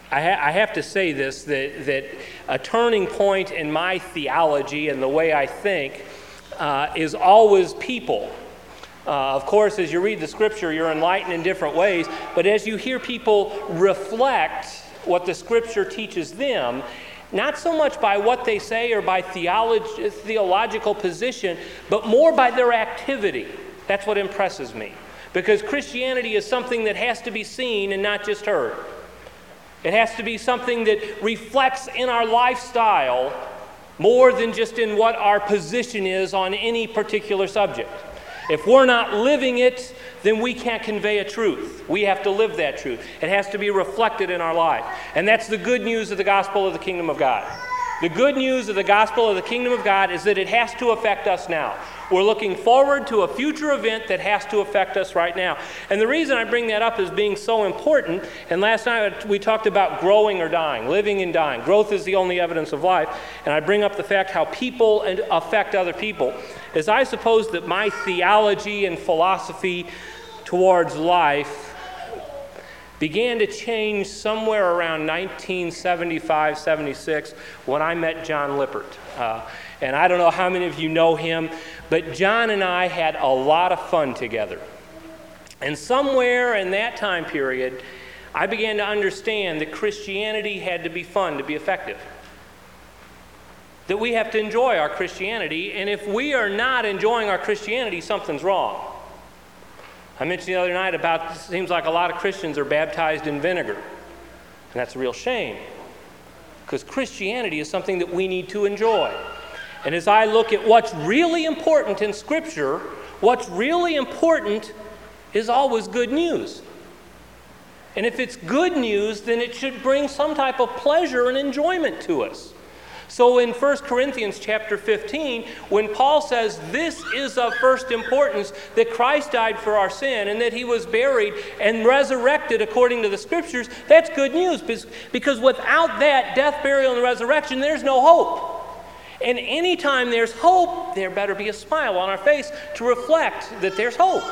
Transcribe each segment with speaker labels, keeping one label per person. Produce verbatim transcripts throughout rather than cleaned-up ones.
Speaker 1: I, ha- I have to say this, that, that a turning point in my theology and the way I think uh, is always people. Uh, of course, as you read the Scripture, you're enlightened in different ways, but as you hear people reflect what the Scripture teaches them, not so much by what they say or by theology, theological position, but more by their activity. That's what impresses me. Because Christianity is something that has to be seen and not just heard. It has to be something that reflects in our lifestyle more than just in what our position is on any particular subject. If we're not living it, then we can't convey a truth. We have to live that truth. It has to be reflected in our life. And that's the good news of the gospel of the kingdom of God. The good news of the gospel of the kingdom of God is that it has to affect us now. We're looking forward to a future event that has to affect us right now. And the reason I bring that up as being so important, and last night we talked about growing or dying, living and dying. Growth is the only evidence of life. And I bring up the fact how people affect other people, is I suppose that my theology and philosophy towards life began to change somewhere around nineteen seventy-five, seventy-six when I met John Lippert. Uh, and I don't know how many of you know him, but John and I had a lot of fun together. And somewhere in that time period, I began to understand that Christianity had to be fun to be effective. That we have to enjoy our Christianity, and if we are not enjoying our Christianity, something's wrong. I mentioned the other night about, it seems like a lot of Christians are baptized in vinegar. And that's a real shame. Because Christianity is something that we need to enjoy. And as I look at what's really important in Scripture, what's really important is always good news. And if it's good news, then it should bring some type of pleasure and enjoyment to us. So in First Corinthians chapter fifteen, when Paul says this is of first importance, that Christ died for our sin and that he was buried and resurrected according to the Scriptures, that's good news. Because without that death, burial, and resurrection, there's no hope. And anytime there's hope, there better be a smile on our face to reflect that there's hope.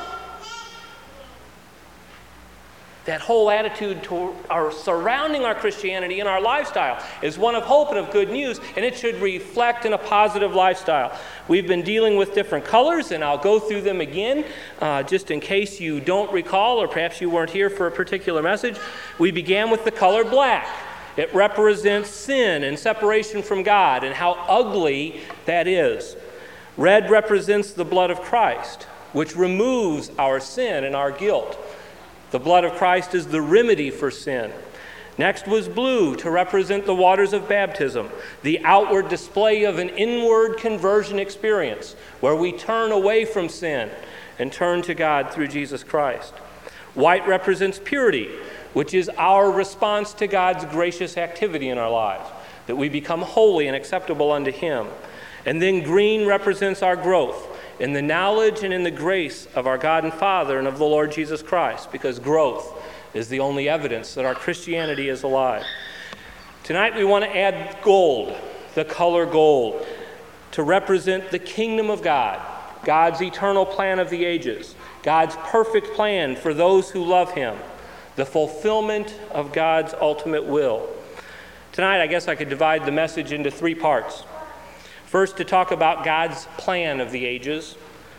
Speaker 1: That whole attitude to our surrounding our Christianity and our lifestyle is one of hope and of good news, and it should reflect in a positive lifestyle. We've been dealing with different colors, and I'll go through them again, uh, just in case you don't recall, or perhaps you weren't here for a particular message. We began with the color black. It represents sin and separation from God, and how ugly that is. Red represents the blood of Christ, which removes our sin and our guilt. The blood of Christ is the remedy for sin. Next was blue, to represent the waters of baptism, the outward display of an inward conversion experience, where we turn away from sin and turn to God through Jesus Christ. White represents purity, which is our response to God's gracious activity in our lives, that we become holy and acceptable unto Him. And then green represents our growth in the knowledge and in the grace of our God and Father and of the Lord Jesus Christ, because growth is the only evidence that our Christianity is alive. Tonight we want to add gold, the color gold, to represent the kingdom of God, God's eternal plan of the ages, God's perfect plan for those who love Him, the fulfillment of God's ultimate will. Tonight I guess I could divide the message into three parts. First, to talk about God's plan of the ages.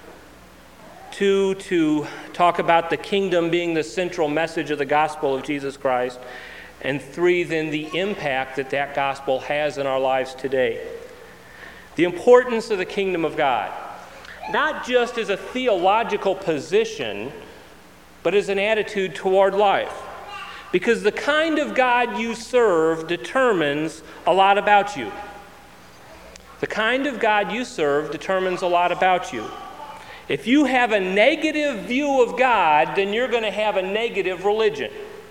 Speaker 1: Two, to talk about the kingdom being the central message of the gospel of Jesus Christ. And three, then the impact that that gospel has in our lives today. The importance of the kingdom of God, not just as a theological position, but as an attitude toward life. Because the kind of God you serve determines a lot about you. The kind of God you serve determines a lot about you. If you have a negative view of God, then you're going to have a negative religion.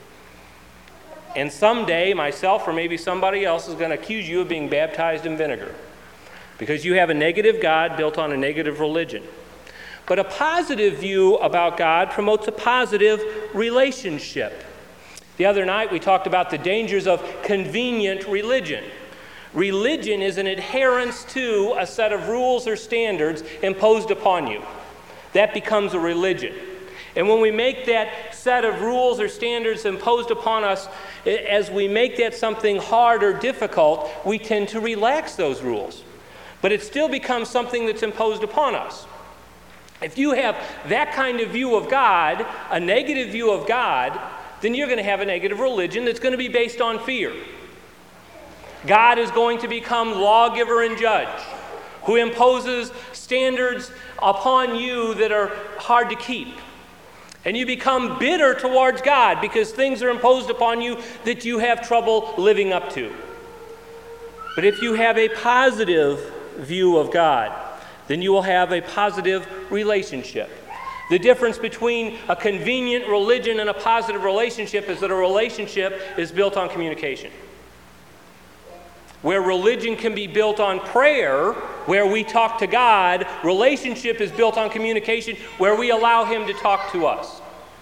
Speaker 1: And someday, myself or maybe somebody else is going to accuse you of being baptized in vinegar, because you have a negative God built on a negative religion. But a positive view about God promotes a positive relationship. The other night we talked about the dangers of convenient religion. Religion is an adherence to a set of rules or standards imposed upon you. That becomes a religion. And when we make that set of rules or standards imposed upon us, as we make that something hard or difficult, we tend to relax those rules. But it still becomes something that's imposed upon us. If you have that kind of view of God, a negative view of God, then you're going to have a negative religion that's going to be based on fear. God is going to become lawgiver and judge, who imposes standards upon you that are hard to keep. And you become bitter towards God because things are imposed upon you that you have trouble living up to. But if you have a positive view of God, then you will have a positive relationship. The difference between a convenient religion and a positive relationship is that a relationship is built on communication. Where religion can be built on prayer, where we talk to God, relationship is built on communication, where we allow Him to talk to us.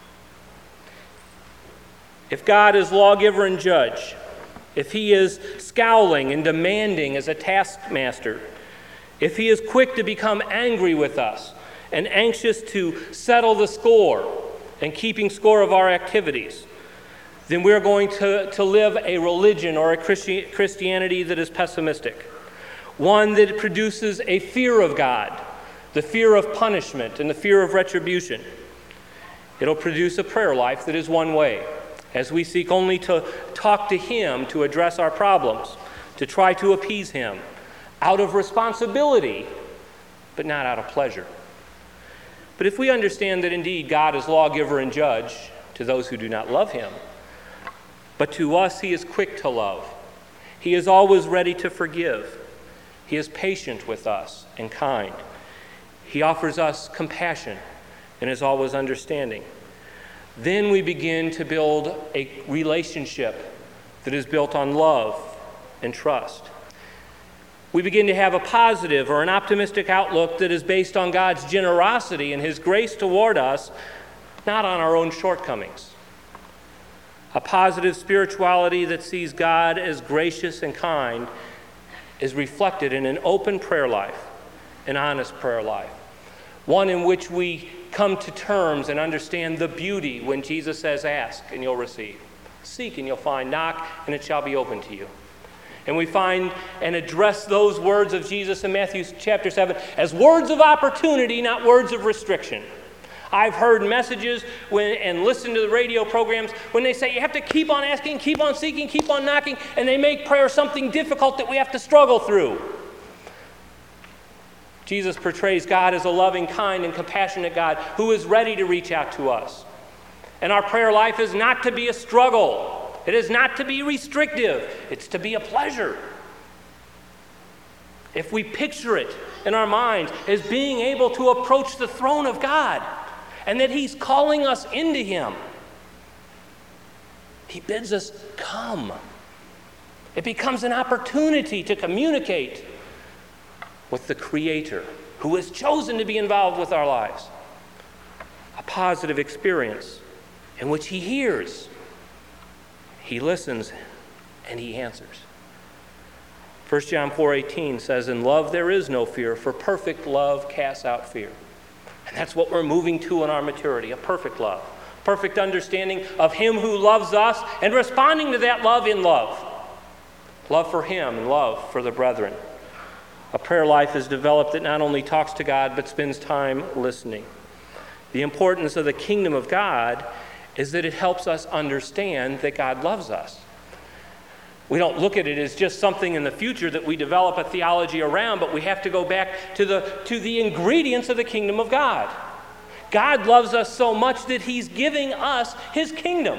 Speaker 1: If God is lawgiver and judge, if He is scowling and demanding as a taskmaster, if He is quick to become angry with us and anxious to settle the score and keeping score of our activities, then we're going to, to live a religion or a Christi- Christianity that is pessimistic. One that produces a fear of God, the fear of punishment and the fear of retribution. It'll produce a prayer life that is one way, as we seek only to talk to Him to address our problems, to try to appease Him, out of responsibility, but not out of pleasure. But if we understand that indeed God is lawgiver and judge to those who do not love Him, but to us He is quick to love. He is always ready to forgive. He is patient with us and kind. He offers us compassion and is always understanding. Then we begin to build a relationship that is built on love and trust. We begin to have a positive or an optimistic outlook that is based on God's generosity and His grace toward us, not on our own shortcomings. A positive spirituality that sees God as gracious and kind is reflected in an open prayer life, an honest prayer life, one in which we come to terms and understand the beauty when Jesus says, ask and you'll receive, seek and you'll find, knock and it shall be open to you. And we find and address those words of Jesus in Matthew chapter seven as words of opportunity, not words of restriction. I've heard messages when, and listened to the radio programs when they say you have to keep on asking, keep on seeking, keep on knocking, and they make prayer something difficult that we have to struggle through. Jesus portrays God as a loving, kind, and compassionate God who is ready to reach out to us. And our prayer life is not to be a struggle. It is not to be restrictive. It's to be a pleasure. If we picture it in our minds as being able to approach the throne of God, and that He's calling us into Him. He bids us come. It becomes an opportunity to communicate with the Creator who has chosen to be involved with our lives. A positive experience in which He hears, He listens, and He answers. First John four eighteen says, in love there is no fear, for perfect love casts out fear. And that's what we're moving to in our maturity, a perfect love. Perfect understanding of Him who loves us and responding to that love in love. Love for Him and love for the brethren. A prayer life is developed that not only talks to God, but spends time listening. The importance of the kingdom of God is that it helps us understand that God loves us. We don't look at it as just something in the future that we develop a theology around, but we have to go back to the, to the ingredients of the kingdom of God. God loves us so much that He's giving us His kingdom.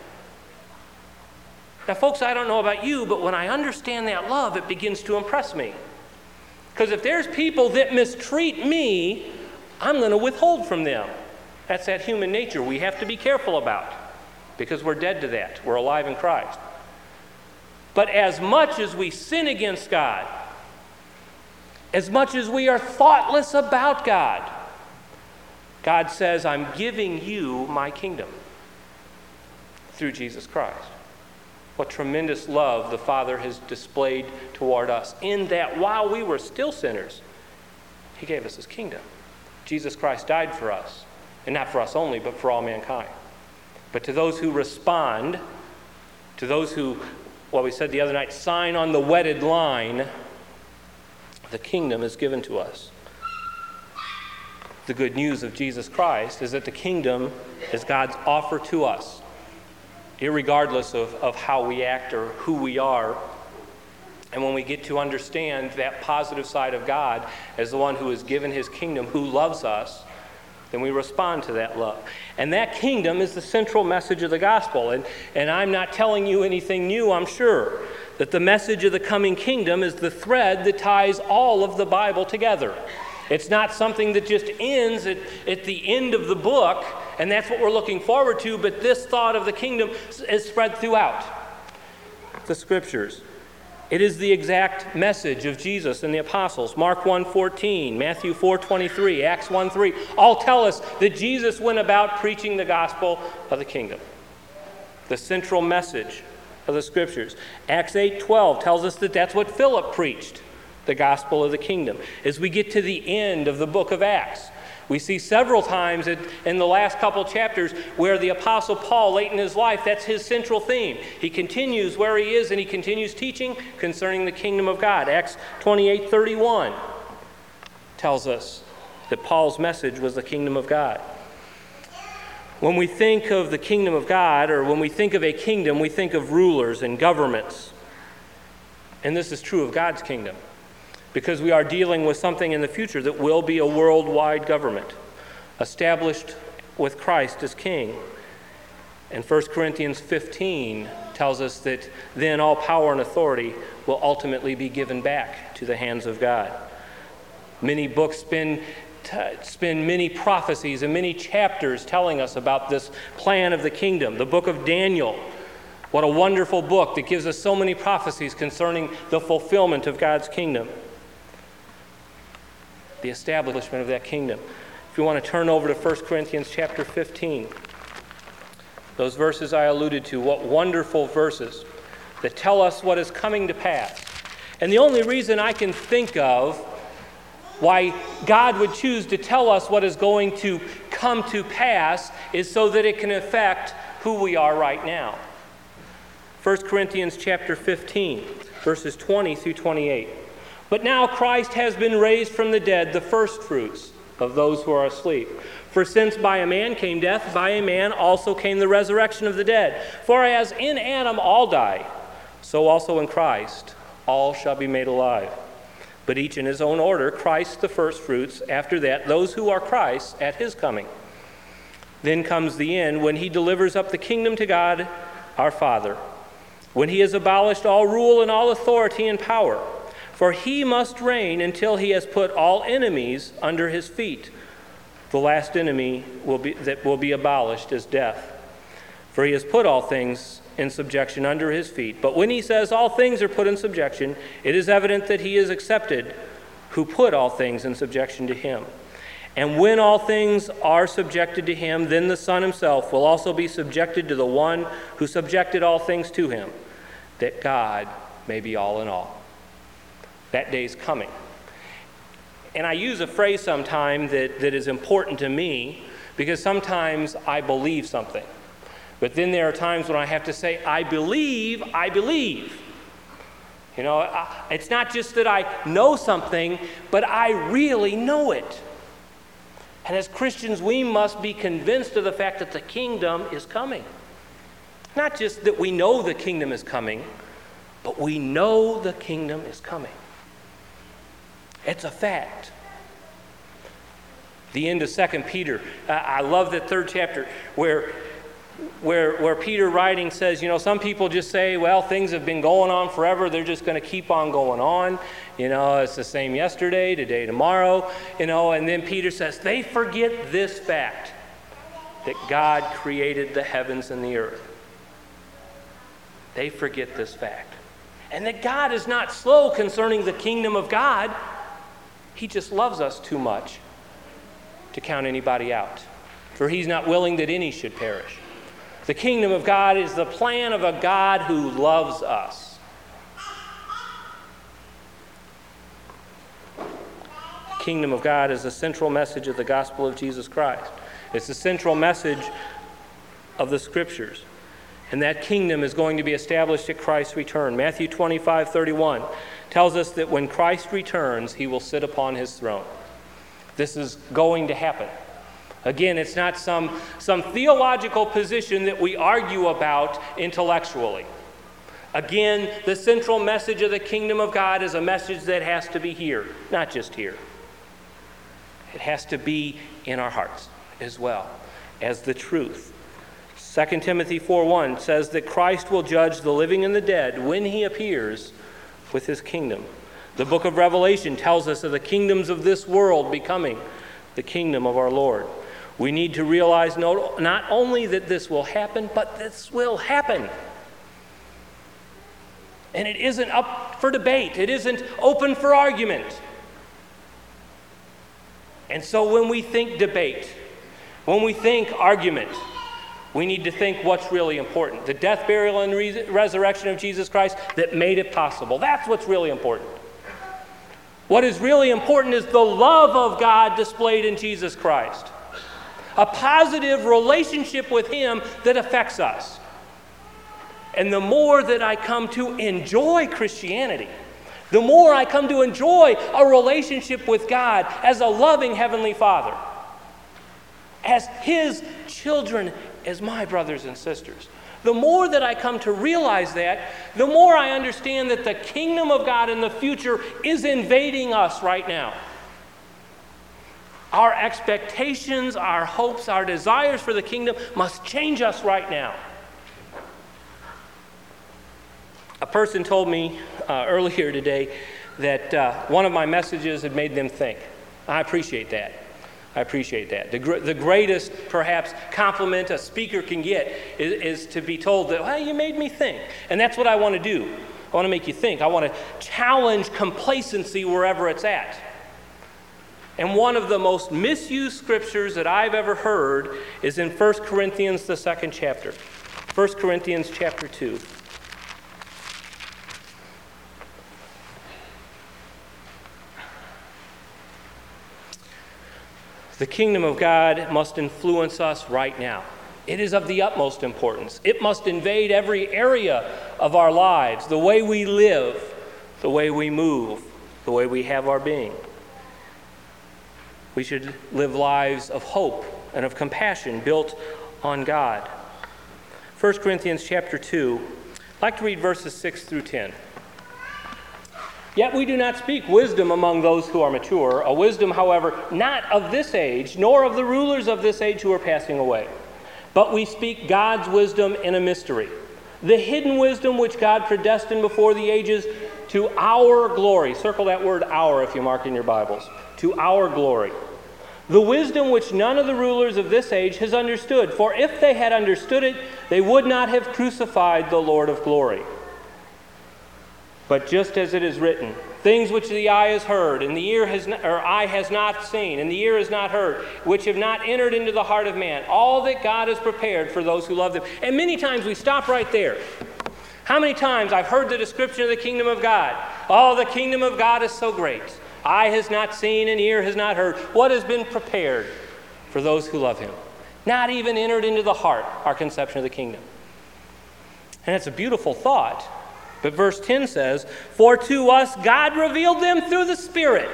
Speaker 1: Now, folks, I don't know about you, but when I understand that love, it begins to impress me. Because if there's people that mistreat me, I'm going to withhold from them. That's that human nature we have to be careful about, because we're dead to that. We're alive in Christ. But as much as we sin against God, as much as we are thoughtless about God, God says, I'm giving you my kingdom through Jesus Christ. What tremendous love the Father has displayed toward us, in that while we were still sinners, He gave us His kingdom. Jesus Christ died for us, and not for us only, but for all mankind. But to those who respond, to those who, what we said the other night, sign on the wedded line, the kingdom is given to us. The good news of Jesus Christ is that the kingdom is God's offer to us, irregardless of, of how we act or who we are. And when we get to understand that positive side of God as the one who has given his kingdom, who loves us, then we respond to that love. And that kingdom is the central message of the gospel. And, and I'm not telling you anything new, I'm sure, that the message of the coming kingdom is the thread that ties all of the Bible together. It's not something that just ends at, at the end of the book, and that's what we're looking forward to, but this thought of the kingdom is spread throughout the Scriptures. It is the exact message of Jesus and the apostles. Mark one fourteen, Matthew four twenty-three, Acts one three, all tell us that Jesus went about preaching the gospel of the kingdom. The central message of the Scriptures. Acts eight twelve tells us that that's what Philip preached, the gospel of the kingdom. As we get to the end of the book of Acts, we see several times in the last couple chapters where the Apostle Paul, late in his life, that's his central theme. He continues where he is and he continues teaching concerning the kingdom of God. Acts twenty-eight thirty-one tells us that Paul's message was the kingdom of God. When we think of the kingdom of God, or when we think of a kingdom, we think of rulers and governments. And this is true of God's kingdom, because we are dealing with something in the future that will be a worldwide government, established with Christ as king. And First Corinthians fifteen tells us that then all power and authority will ultimately be given back to the hands of God. Many books spend, t- spend many prophecies and many chapters telling us about this plan of the kingdom. The book of Daniel, what a wonderful book that gives us so many prophecies concerning the fulfillment of God's kingdom, the establishment of that kingdom. If you want to turn over to First Corinthians chapter fifteen, those verses I alluded to, what wonderful verses that tell us what is coming to pass. And the only reason I can think of why God would choose to tell us what is going to come to pass is so that it can affect who we are right now. First Corinthians chapter fifteen, verses twenty through twenty-eight. But now Christ has been raised from the dead, the firstfruits of those who are asleep. For since by a man came death, by a man also came the resurrection of the dead. For as in Adam all die, so also in Christ all shall be made alive. But each in his own order, Christ the firstfruits, after that those who are Christ's at his coming. Then comes the end, when he delivers up the kingdom to God our Father, when he has abolished all rule and all authority and power. For he must reign until he has put all enemies under his feet. The last enemy will be, that will be abolished is death. For he has put all things in subjection under his feet. But when he says all things are put in subjection, it is evident that he is accepted who put all things in subjection to him. And when all things are subjected to him, then the Son himself will also be subjected to the one who subjected all things to him, that God may be all in all. That day is coming. And I use a phrase sometime that, that is important to me, because sometimes I believe something. But then there are times when I have to say, I believe, I believe. You know, I, it's not just that I know something, but I really know it. And as Christians, we must be convinced of the fact that the kingdom is coming. Not just that we know the kingdom is coming, but we know the kingdom is coming. It's a fact. The end of Second Peter. Uh, I love that third chapter where, where, where Peter writing says, you know, some people just say, well, things have been going on forever. They're just going to keep on going on. You know, it's the same yesterday, today, tomorrow. You know, and then Peter says, they forget this fact, that God created the heavens and the earth. They forget this fact. And that God is not slow concerning the kingdom of God. He just loves us too much to count anybody out. For he's not willing that any should perish. The kingdom of God is the plan of a God who loves us. The kingdom of God is the central message of the gospel of Jesus Christ. It's the central message of the Scriptures. And that kingdom is going to be established at Christ's return. Matthew twenty-five thirty-one tells us that when Christ returns, he will sit upon his throne. This is going to happen. Again, it's not some, some theological position that we argue about intellectually. Again, the central message of the kingdom of God is a message that has to be here, not just here. It has to be in our hearts as well as the truth. Second Timothy four one says that Christ will judge the living and the dead when he appears with his kingdom. The book of Revelation tells us of the kingdoms of this world becoming the kingdom of our Lord. We need to realize not only that this will happen, but this will happen. And it isn't up for debate. It isn't open for argument. And so when we think debate, when we think argument, we need to think what's really important. The death, burial, and re- resurrection of Jesus Christ that made it possible. That's what's really important. What is really important is the love of God displayed in Jesus Christ. A positive relationship with him that affects us. And the more that I come to enjoy Christianity, the more I come to enjoy a relationship with God as a loving Heavenly Father, as his children, as my brothers and sisters. The more that I come to realize that, the more I understand that the kingdom of God in the future is invading us right now. Our expectations, our hopes, our desires for the kingdom must change us right now. A person told me uh, earlier today that uh, one of my messages had made them think. I appreciate that. I appreciate that. The, gr- the greatest, perhaps, compliment a speaker can get is, is to be told that, well, you made me think. And that's what I want to do. I want to make you think. I want to challenge complacency wherever it's at. And one of the most misused scriptures that I've ever heard is in First Corinthians, the second chapter. First Corinthians chapter two. The kingdom of God must influence us right now. It is of the utmost importance. It must invade every area of our lives, the way we live, the way we move, the way we have our being. We should live lives of hope and of compassion built on God. First Corinthians chapter two, I'd like to read verses six through ten. Yet we do not speak wisdom among those who are mature, a wisdom, however, not of this age, nor of the rulers of this age who are passing away. But we speak God's wisdom in a mystery, the hidden wisdom which God predestined before the ages to our glory. Circle that word our if you mark in your Bibles. To our glory. The wisdom which none of the rulers of this age has understood, for if they had understood it, they would not have crucified the Lord of glory. But just as it is written, things which the eye has heard, and the ear has not, or eye has not seen, and the ear has not heard, which have not entered into the heart of man, all that God has prepared for those who love them. And many times we stop right there. How many times I've heard the description of the kingdom of God? Oh, the kingdom of God is so great. Eye has not seen, and ear has not heard. What has been prepared for those who love him? Not even entered into the heart, our conception of the kingdom. And it's a beautiful thought. But verse ten says, for to us God revealed them through the Spirit.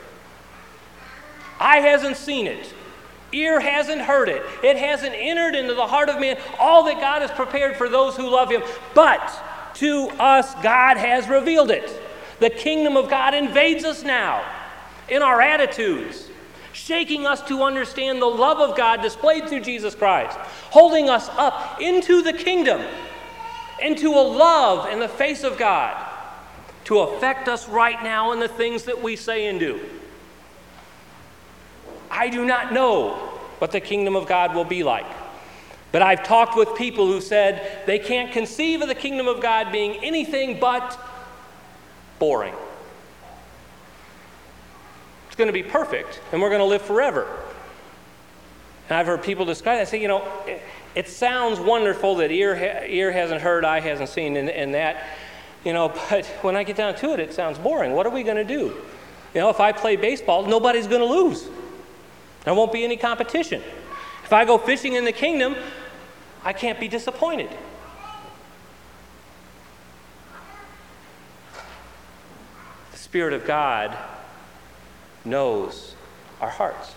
Speaker 1: Eye hasn't seen it. Ear hasn't heard it. It hasn't entered into the heart of man all that God has prepared for those who love him. But to us God has revealed it. The kingdom of God invades us now in our attitudes, shaking us to understand the love of God displayed through Jesus Christ, holding us up into the kingdom, into a love in the face of God to affect us right now in the things that we say and do. I do not know what the kingdom of God will be like, but I've talked with people who said they can't conceive of the kingdom of God being anything but boring. It's going to be perfect, and we're going to live forever. And I've heard people describe that. I say, you know, it, it sounds wonderful that ear ha- ear hasn't heard, eye hasn't seen, and, and that, you know, but when I get down to it, it sounds boring. What are we going to do? You know, if I play baseball, nobody's going to lose. There won't be any competition. If I go fishing in the kingdom, I can't be disappointed. The Spirit of God knows our hearts.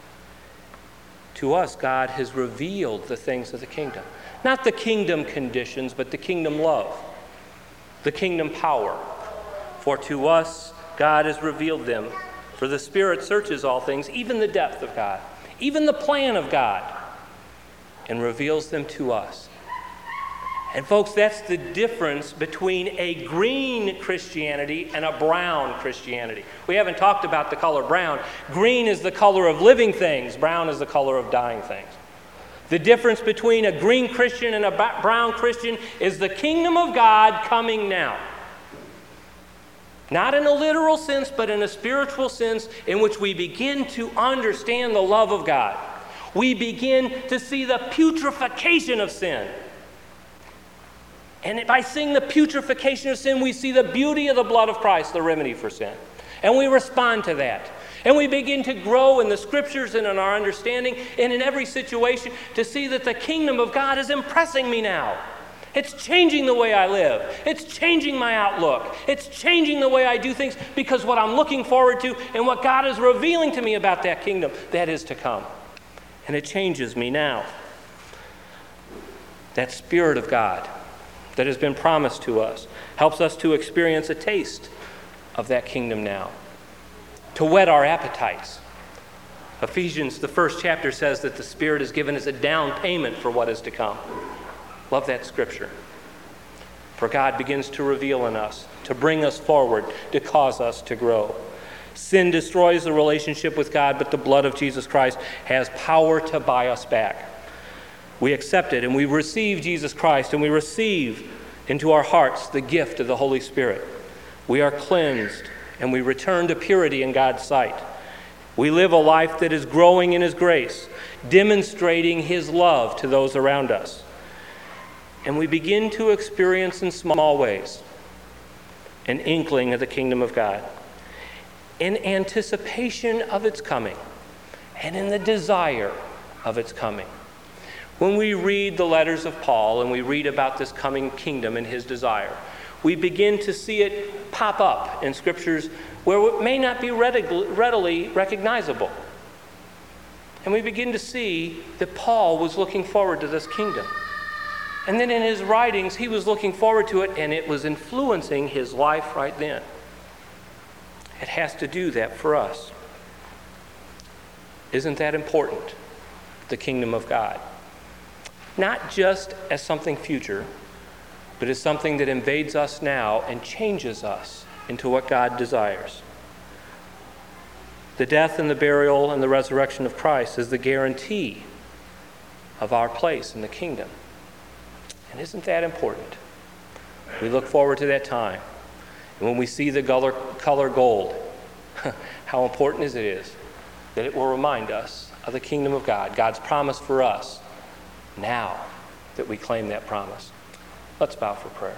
Speaker 1: To us, God has revealed the things of the kingdom. Not the kingdom conditions, but the kingdom love, the kingdom power. For to us, God has revealed them. For the Spirit searches all things, even the depth of God, even the plan of God, and reveals them to us. And folks, that's the difference between a green Christianity and a brown Christianity. We haven't talked about the color brown. Green is the color of living things. Brown is the color of dying things. The difference between a green Christian and a brown Christian is the kingdom of God coming now. Not in a literal sense, but in a spiritual sense in which we begin to understand the love of God. We begin to see the putrefaction of sin. And by seeing the putrefaction of sin, we see the beauty of the blood of Christ, the remedy for sin. And we respond to that. And we begin to grow in the Scriptures and in our understanding and in every situation to see that the kingdom of God is impressing me now. It's changing the way I live. It's changing my outlook. It's changing the way I do things because what I'm looking forward to and what God is revealing to me about that kingdom, that is to come. And it changes me now. That Spirit of God that has been promised to us helps us to experience a taste of that kingdom now, to whet our appetites. Ephesians, the first chapter, says that the Spirit is given as a down payment for what is to come. Love that scripture. For God begins to reveal in us, to bring us forward, to cause us to grow. Sin destroys the relationship with God, but the blood of Jesus Christ has power to buy us back. We accept it and we receive Jesus Christ and we receive into our hearts the gift of the Holy Spirit. We are cleansed and we return to purity in God's sight. We live a life that is growing in His grace, demonstrating His love to those around us. And we begin to experience in small ways an inkling of the kingdom of God, in anticipation of its coming and in the desire of its coming. When we read the letters of Paul and we read about this coming kingdom and his desire, we begin to see it pop up in scriptures where it may not be readily recognizable. And we begin to see that Paul was looking forward to this kingdom. And then in his writings, he was looking forward to it, and it was influencing his life right then. It has to do that for us. Isn't that important? The kingdom of God. Not just as something future, but as something that invades us now and changes us into what God desires. The death and the burial and the resurrection of Christ is the guarantee of our place in the kingdom. And isn't that important? We look forward to that time. And when we see the color, color gold, how important is it is that it will remind us of the kingdom of God, God's promise for us, now that we claim that promise. Let's bow for prayer.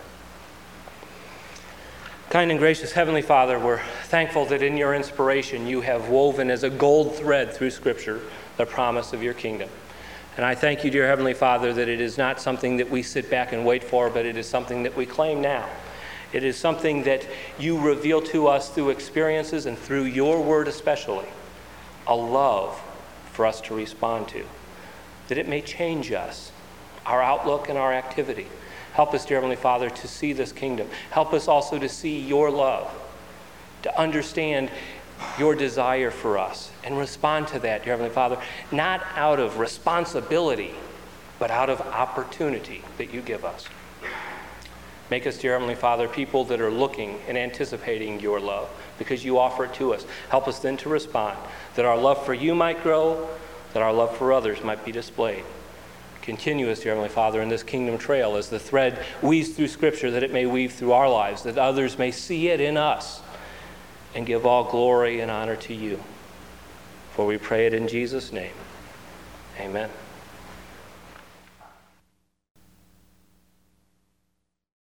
Speaker 1: Kind and gracious Heavenly Father, we're thankful that in your inspiration you have woven as a gold thread through Scripture the promise of your kingdom. And I thank you, dear Heavenly Father, that it is not something that we sit back and wait for, but it is something that we claim now. It is something that you reveal to us through experiences and through your word especially, a love for us to respond to, that it may change us, our outlook and our activity. Help us, dear Heavenly Father, to see this kingdom. Help us also to see your love, to understand your desire for us and respond to that, dear Heavenly Father, not out of responsibility, but out of opportunity that you give us. Make us, dear Heavenly Father, people that are looking and anticipating your love because you offer it to us. Help us then to respond, that our love for you might grow, that our love for others might be displayed. Continue us, dear Heavenly Father, in this kingdom trail as the thread weaves through Scripture, that it may weave through our lives, that others may see it in us and give all glory and honor to you. For we pray it in Jesus' name. Amen.